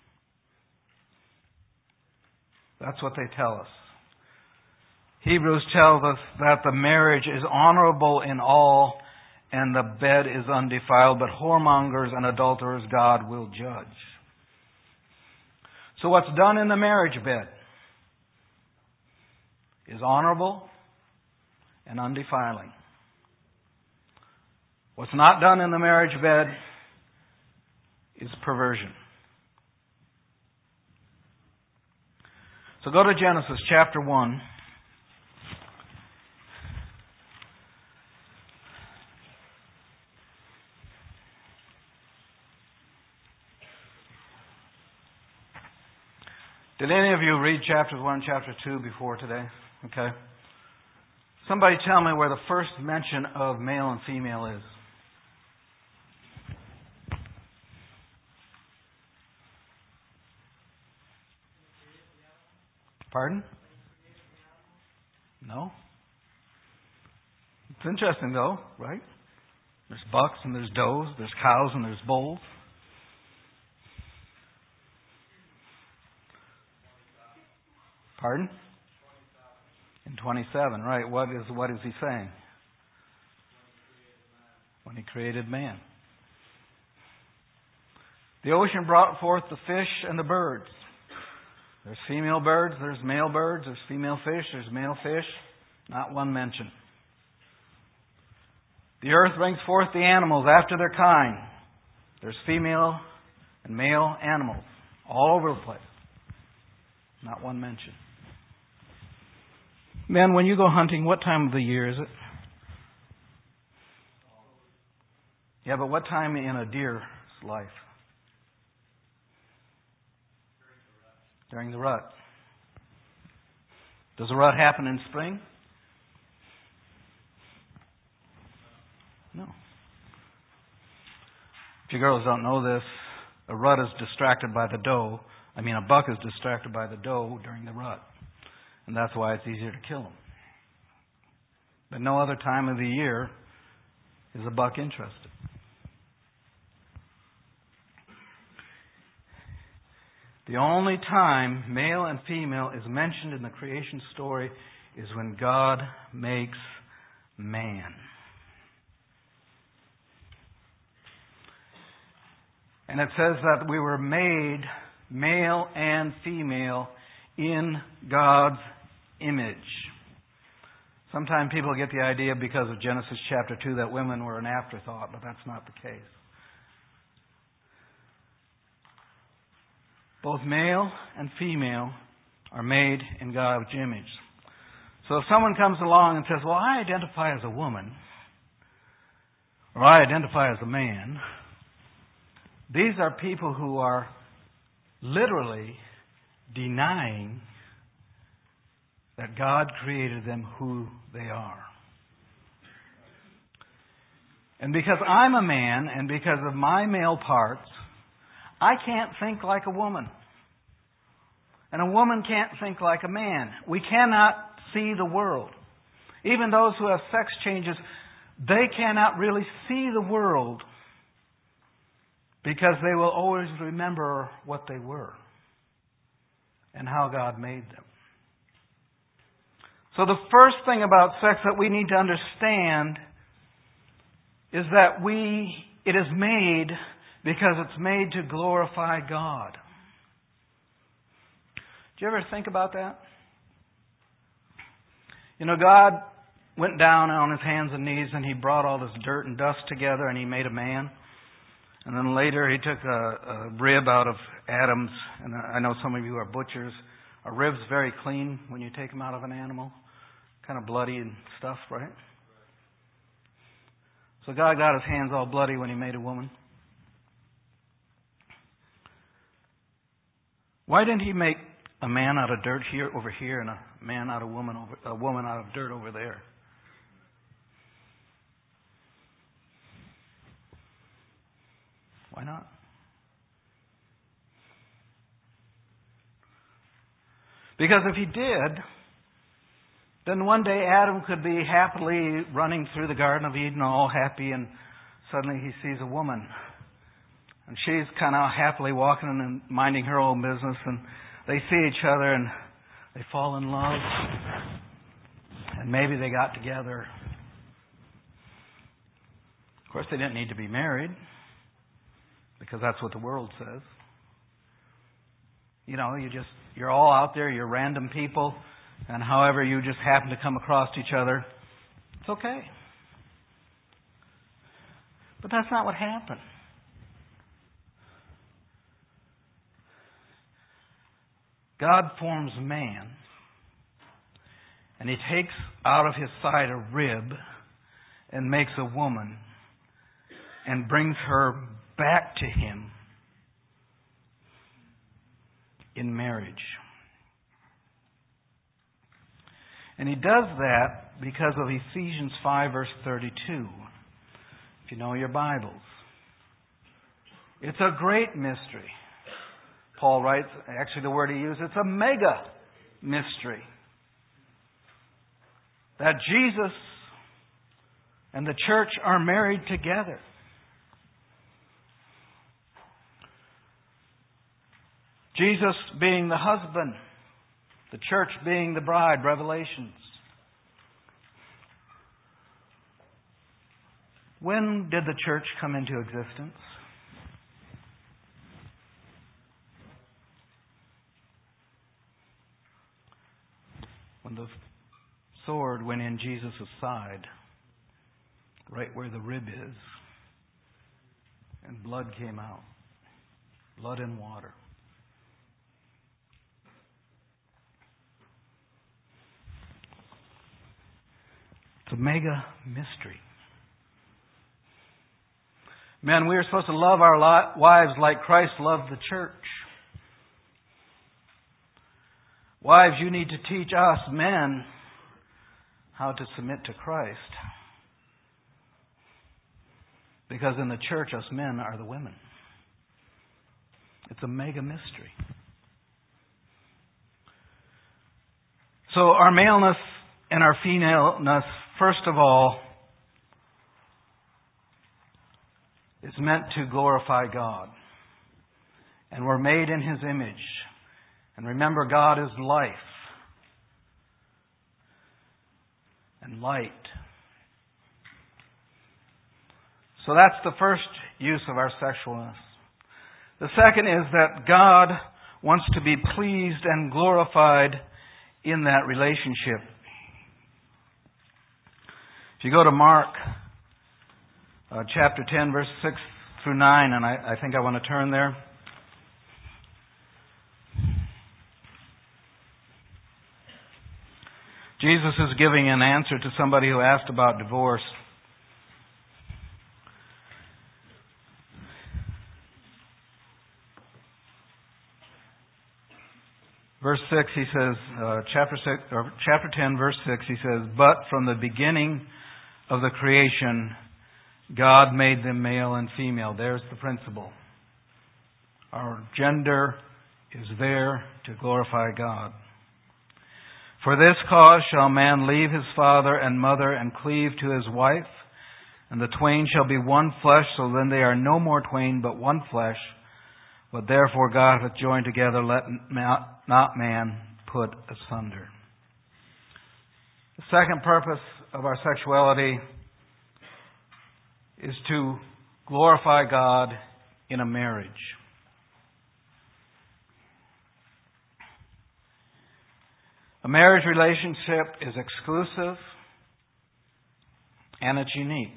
That's what they tell us. Hebrews tells us that the marriage is honorable in all, and the bed is undefiled, but whoremongers and adulterers God will judge. So what's done in the marriage bed is honorable and undefiling. What's not done in the marriage bed is perversion. So go to Genesis chapter 1. Did any of you read chapters 1 and chapter 2 before today? Okay. Somebody tell me where the first mention of male and female is. Pardon? No? It's interesting though, right? There's bucks and there's does, there's cows and there's bulls. Pardon? In 27, right. What is he saying? When he created man. The ocean brought forth the fish and the birds. There's female birds, there's male birds, there's female fish, there's male fish. Not one mention. The earth brings forth the animals after their kind. There's female and male animals all over the place. Not one mention. Men, when you go hunting, what time of the year is it? Yeah, but what time in a deer's life? During the rut. Does the rut happen in spring? No. If you girls don't know this, a rut is distracted by the doe. A buck is distracted by the doe during the rut. And that's why it's easier to kill them. But no other time of the year is a buck interested. The only time male and female is mentioned in the creation story is when God makes man. And it says that we were made male and female in God's image. Sometimes people get the idea because of Genesis chapter 2 that women were an afterthought, but that's not the case. Both male and female are made in God's image. So if someone comes along and says, well, I identify as a woman, or I identify as a man, these are people who are literally denying that God created them who they are. And because I'm a man, and because of my male parts, I can't think like a woman. And a woman can't think like a man. We cannot see the world. Even those who have sex changes, they cannot really see the world because they will always remember what they were and how God made them. So the first thing about sex that we need to understand is that it is made because it's made to glorify God. Do you ever think about that? God went down on His hands and knees and He brought all this dirt and dust together and He made a man. And then later He took a rib out of Adam's, and I know some of you are butchers. A rib's very clean when you take them out of an animal. Kind of bloody and stuff, right? So God got His hands all bloody when He made a woman. Why didn't He make a man out of dirt over here and a man out of a woman out of dirt over there? Why not? Because if He did, then one day Adam could be happily running through the Garden of Eden all happy, and suddenly he sees a woman. And she's kind of happily walking and minding her own business, and they see each other and they fall in love. And maybe they got together. Of course, they didn't need to be married, because that's what the world says. You're all out there, you're random people, and however you just happen to come across each other, it's okay. But that's not what happened. God forms man, and He takes out of his side a rib and makes a woman and brings her back to Him in marriage. And He does that because of Ephesians 5 verse 32. If you know your Bibles. It's a great mystery. Paul writes, actually the word he used, it's a mega mystery. That Jesus and the church are married together. Jesus being the husband, the church being the bride, Revelations. When did the church come into existence? When the sword went in Jesus' side, right where the rib is, and blood came out. Blood and water. It's a mega mystery. Men, we are supposed to love our wives like Christ loved the church. Wives, you need to teach us men how to submit to Christ. Because in the church, us men are the women. It's a mega mystery. So our maleness and our femaleness, first of all, is meant to glorify God. And we're made in His image. And remember, God is life and light. So that's the first use of our sexualness. The second is that God wants to be pleased and glorified in that relationship. If you go to Mark chapter 10, verse 6 through 9, and I think I want to turn there. Jesus is giving an answer to somebody who asked about divorce. Verse 6, he says, chapter 10, verse 6, he says, "But from the beginning of the creation, God made them male and female." There's the principle. Our gender is there to glorify God. "For this cause shall man leave his father and mother and cleave to his wife, and the twain shall be one flesh, so then they are no more twain but one flesh. But therefore God hath joined together, let not man put asunder." The second purpose of our sexuality is to glorify God in a marriage. A marriage relationship is exclusive and it's unique.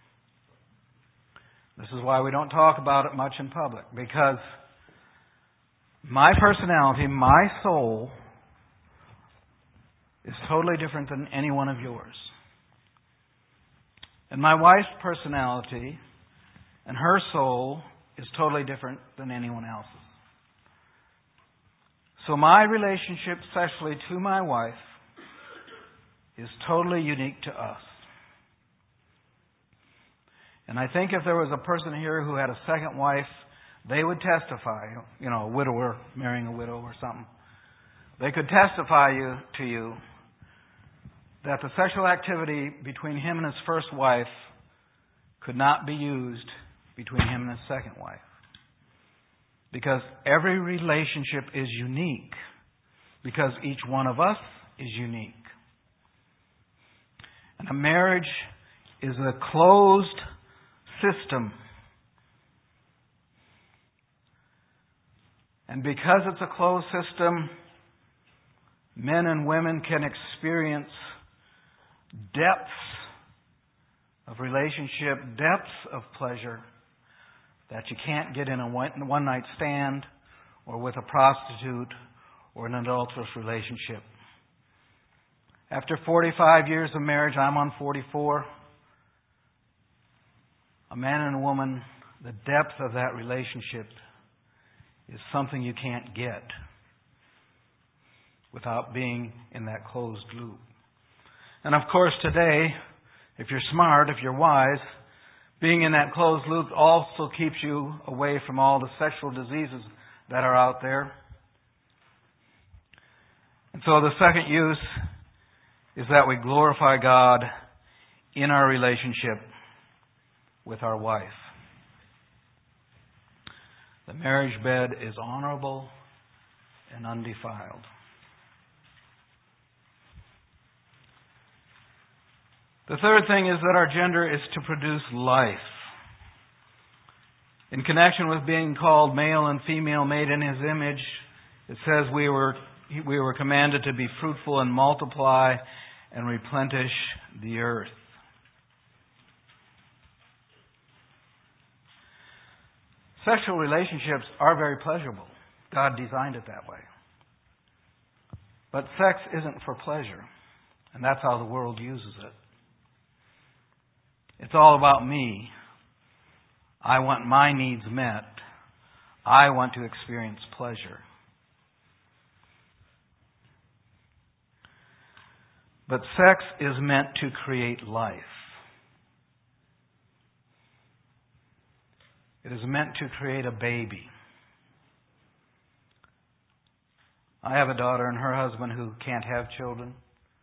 This is why we don't talk about it much in public, because my personality, my soul, is totally different than any one of yours. And my wife's personality and her soul is totally different than anyone else's. So my relationship sexually to my wife is totally unique to us. And I think if there was a person here who had a second wife, they would testify, a widower marrying a widow or something. They could testify to you that the sexual activity between him and his first wife could not be used between him and his second wife. Because every relationship is unique. Because each one of us is unique. And a marriage is a closed system. And because it's a closed system, men and women can experience depths of relationship, depths of pleasure that you can't get in a one-night stand or with a prostitute or an adulterous relationship. After 45 years of marriage, I'm on 44. A man and a woman, the depth of that relationship is something you can't get without being in that closed loop. And of course today, if you're smart, if you're wise, being in that closed loop also keeps you away from all the sexual diseases that are out there. And so the second use is that we glorify God in our relationship with our wife. The marriage bed is honorable and undefiled. The third thing is that our gender is to produce life. In connection with being called male and female, made in His image, it says we were commanded to be fruitful and multiply and replenish the earth. Sexual relationships are very pleasurable. God designed it that way. But sex isn't for pleasure. And that's how the world uses it. It's all about me. I want my needs met. I want to experience pleasure. But sex is meant to create life. It is meant to create a baby. I have a daughter and her husband who can't have children.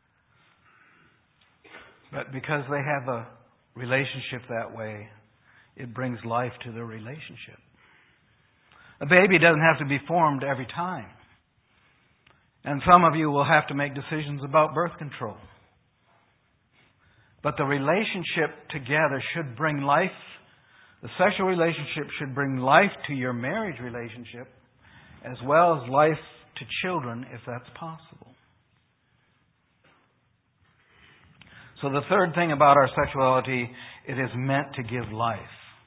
But because they have a relationship that way, it brings life to their relationship. A baby doesn't have to be formed every time. And some of you will have to make decisions about birth control. But the relationship together should bring life. The sexual relationship should bring life to your marriage relationship, as well as life to children, if that's possible. So the third thing about our sexuality, it is meant to give life.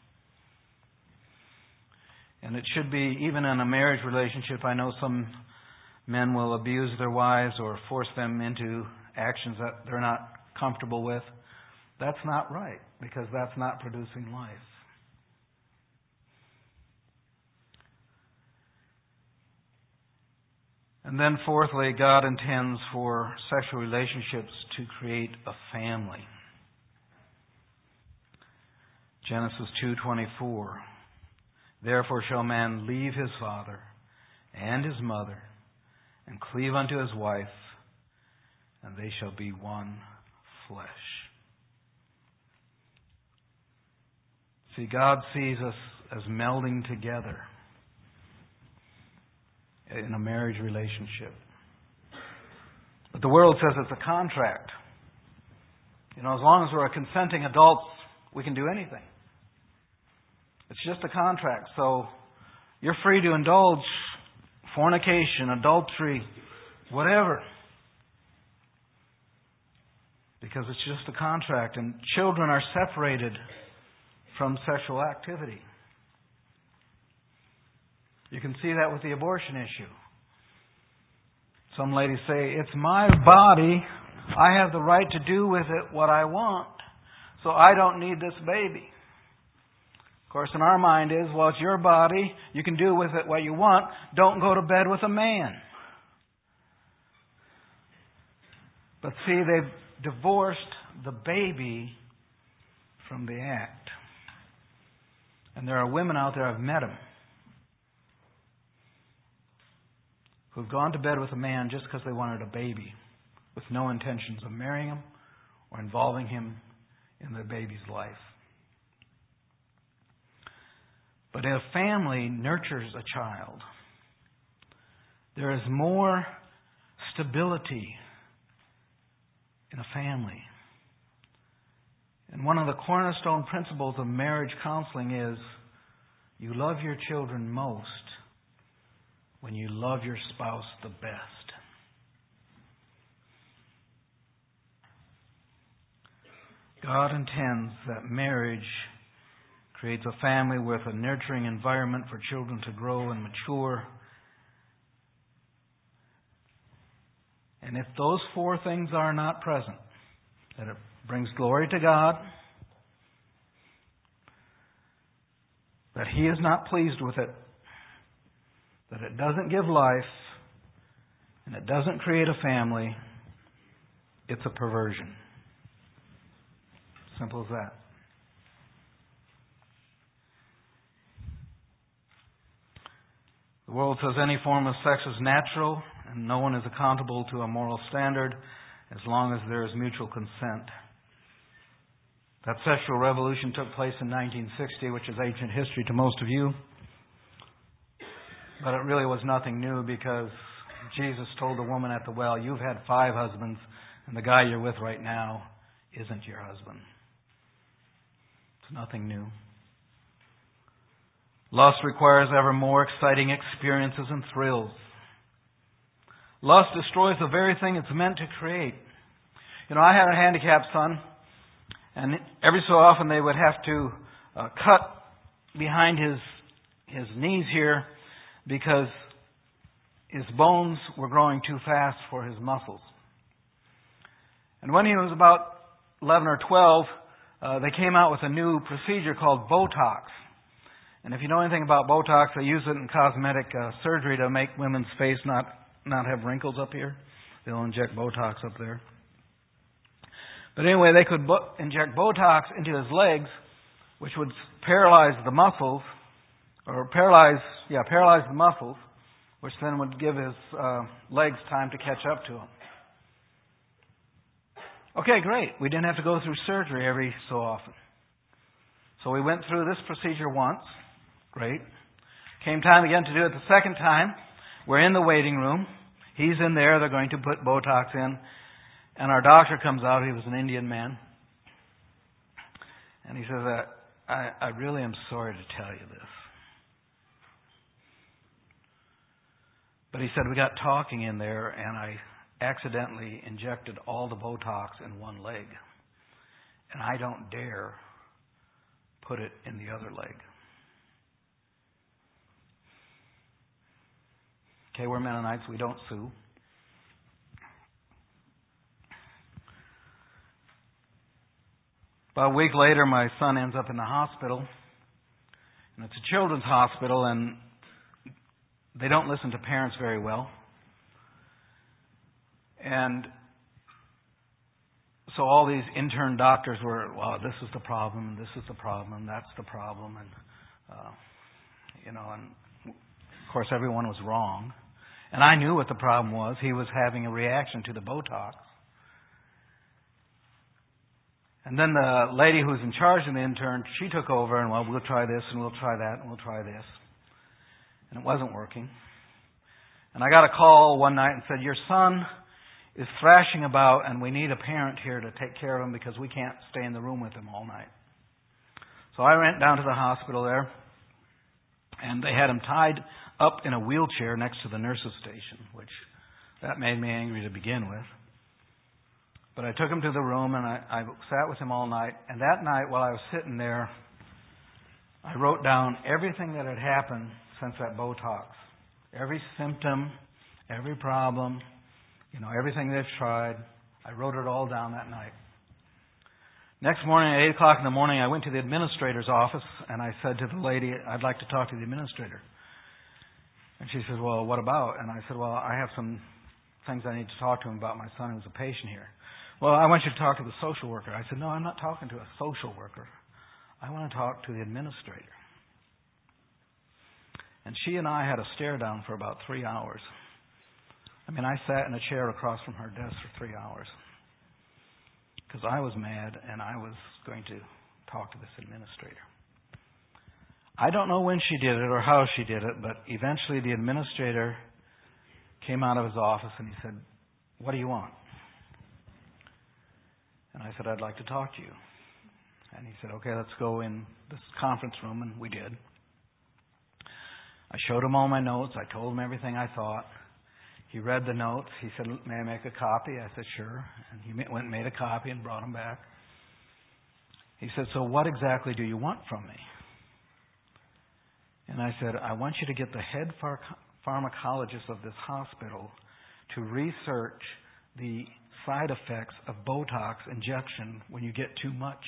And it should be, even in a marriage relationship, I know some men will abuse their wives or force them into actions that they're not comfortable with. That's not right, because that's not producing life. And then fourthly, God intends for sexual relationships to create a family. Genesis 2:24. Therefore shall man leave his father and his mother and cleave unto his wife, and they shall be one flesh. See, God sees us as melding together in a marriage relationship. But the world says it's a contract. As long as we're consenting adults, we can do anything. It's just a contract. So you're free to indulge fornication, adultery, whatever. Because it's just a contract. And children are separated from sexual activity. You can see that with the abortion issue. Some ladies say, it's my body. I have the right to do with it what I want. So I don't need this baby. Of course, in our mind is, well, it's your body. You can do with it what you want. Don't go to bed with a man. But see, they've divorced the baby from the act. And there are women out there, I've met them, who've gone to bed with a man just because they wanted a baby, with no intentions of marrying him or involving him in their baby's life. But if a family nurtures a child, there is more stability in a family. And one of the cornerstone principles of marriage counseling is you love your children most when you love your spouse the best. God intends that marriage creates a family with a nurturing environment for children to grow and mature. And if those four things are not present, that it brings glory to God, that He is not pleased with it, that it doesn't give life, and it doesn't create a family, it's a perversion. Simple as that. The world says any form of sex is natural and no one is accountable to a moral standard as long as there is mutual consent. That sexual revolution took place in 1960, which is ancient history to most of you. But it really was nothing new, because Jesus told the woman at the well, you've had 5 husbands and the guy you're with right now isn't your husband. It's nothing new. Lust requires ever more exciting experiences and thrills. Lust destroys the very thing it's meant to create. I had a handicapped son, and every so often they would have to cut behind his knees here because his bones were growing too fast for his muscles. And when he was about 11 or 12, they came out with a new procedure called Botox. And if you know anything about Botox, they use it in cosmetic surgery to make women's face not have wrinkles up here. They'll inject Botox up there. But anyway, they could inject Botox into his legs, which would paralyze the muscles, or paralyze the muscles, which then would give his legs time to catch up to him. Okay, great. We didn't have to go through surgery every so often. So we went through this procedure once. Great. Came time again to do it the second time. We're in the waiting room. He's in there. They're going to put Botox in. And our doctor comes out. He was an Indian man. And he says, I really am sorry to tell you this. But he said, we got talking in there, and I accidentally injected all the Botox in one leg. And I don't dare put it in the other leg. Okay, we're Mennonites. We don't sue. About a week later, my son ends up in the hospital. And it's a children's hospital, and they don't listen to parents very well. And so all these intern doctors were, well, this is the problem, this is the problem, that's the problem. And, and of course everyone was wrong. And I knew what the problem was. He was having a reaction to the Botox. And then the lady who was in charge of the intern, she took over and, well, we'll try this and we'll try that and we'll try this. And it wasn't working. And I got a call one night and said, your son is thrashing about and we need a parent here to take care of him because we can't stay in the room with him all night. So I went down to the hospital there and they had him tied up in a wheelchair next to the nurse's station, which that made me angry to begin with. But I took him to the room and I sat with him all night. And that night while I was sitting there, I wrote down everything that had happened since that Botox. Every symptom, every problem, everything they've tried. I wrote it all down that night. Next morning at 8 o'clock in the morning, I went to the administrator's office and I said to the lady, I'd like to talk to the administrator. And she said, well, what about? And I said, well, I have some things I need to talk to him about my son who's a patient here. Well, I want you to talk to the social worker. I said, no, I'm not talking to a social worker. I want to talk to the administrator. And she and I had a stare down for about 3 hours. I sat in a chair across from her desk for 3 hours. Because I was mad and I was going to talk to this administrator. I don't know when she did it or how she did it, but eventually the administrator came out of his office and he said, what do you want? And I said, I'd like to talk to you. And he said, okay, let's go in this conference room, and we did. I showed him all my notes. I told him everything I thought. He read the notes. He said, may I make a copy? I said, sure. And he went and made a copy and brought them back. He said, so what exactly do you want from me? And I said, I want you to get the head pharmacologist of this hospital to research the side effects of Botox injection when you get too much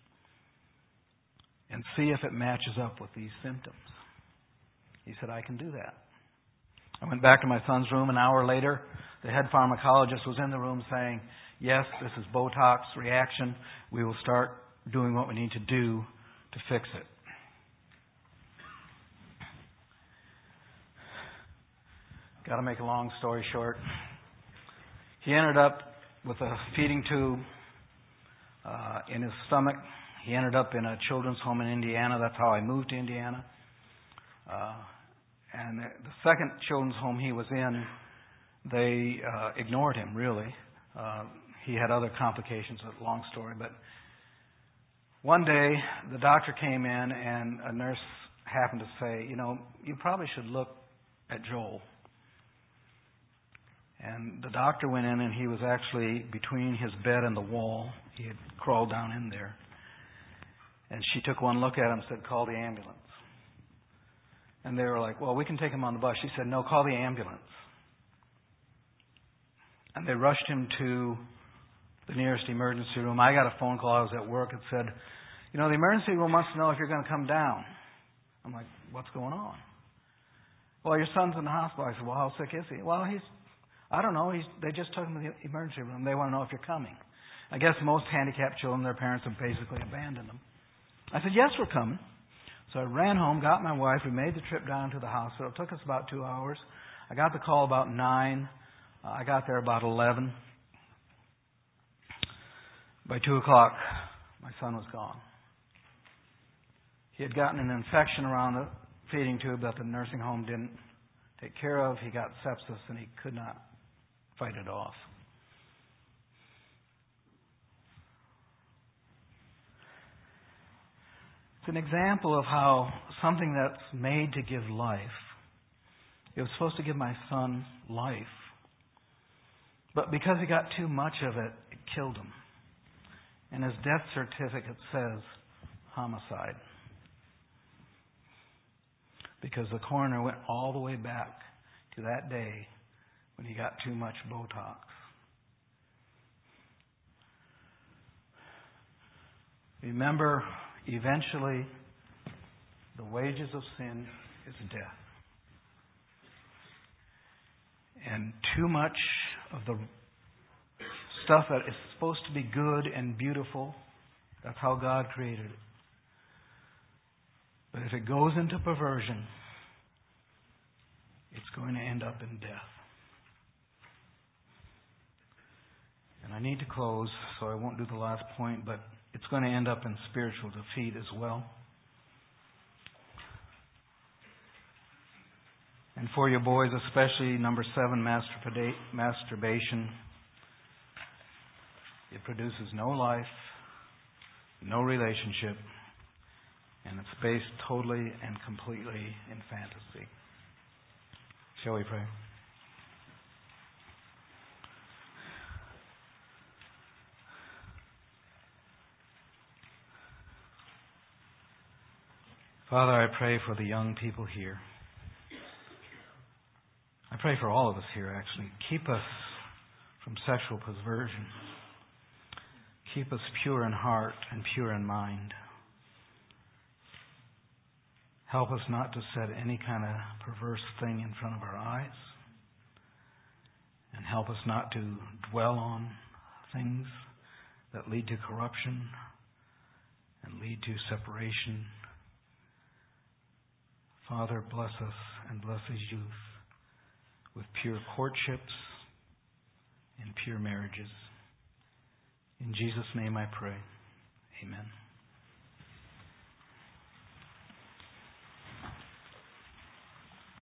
and see if it matches up with these symptoms. He said, I can do that. I went back to my son's room. An hour later, the head pharmacologist was in the room saying, yes, this is Botox reaction. We will start doing what we need to do to fix it. Got to make a long story short. He ended up with a feeding tube in his stomach. He ended up in a children's home in Indiana. That's how I moved to Indiana. And the second children's home he was in, they ignored him, really. He had other complications, a long story. But one day, the doctor came in, and a nurse happened to say, you probably should look at Joel. And the doctor went in, and he was actually between his bed and the wall. He had crawled down in there. And she took one look at him and said, call the ambulance. And they were like, well, we can take him on the bus. She said, no, call the ambulance. And they rushed him to the nearest emergency room. I got a phone call. I was at work. It said, the emergency room wants to know if you're going to come down. I'm like, what's going on? Well, your son's in the hospital. I said, well, how sick is he? Well, I don't know. They just took him to the emergency room. They want to know if you're coming. I guess most handicapped children, their parents have basically abandoned them. I said, yes, we're coming. So I ran home, got my wife. We made the trip down to the hospital. It took us about 2 hours. I got the call about 9. I got there about 11. By 2 o'clock, my son was gone. He had gotten an infection around the feeding tube that the nursing home didn't take care of. He got sepsis, and he could not fight it off. It's an example of how something that's made to give life, it was supposed to give my son life, but because he got too much of it, it killed him. And his death certificate says homicide. Because the coroner went all the way back to that day when he got too much Botox. Remember, eventually, the wages of sin is death. And too much of the stuff that is supposed to be good and beautiful, that's how God created it. But if it goes into perversion, it's going to end up in death. And I need to close, so I won't do the last point, but it's going to end up in spiritual defeat as well. And for your boys, especially number 7, masturbation. It produces no life, no relationship, and it's based totally and completely in fantasy. Shall we pray? Father, I pray for the young people here. I pray for all of us here, actually. Keep us from sexual perversion. Keep us pure in heart and pure in mind. Help us not to set any kind of perverse thing in front of our eyes. And help us not to dwell on things that lead to corruption and lead to separation. Father, bless us and bless these youth with pure courtships and pure marriages. In Jesus' name I pray. Amen.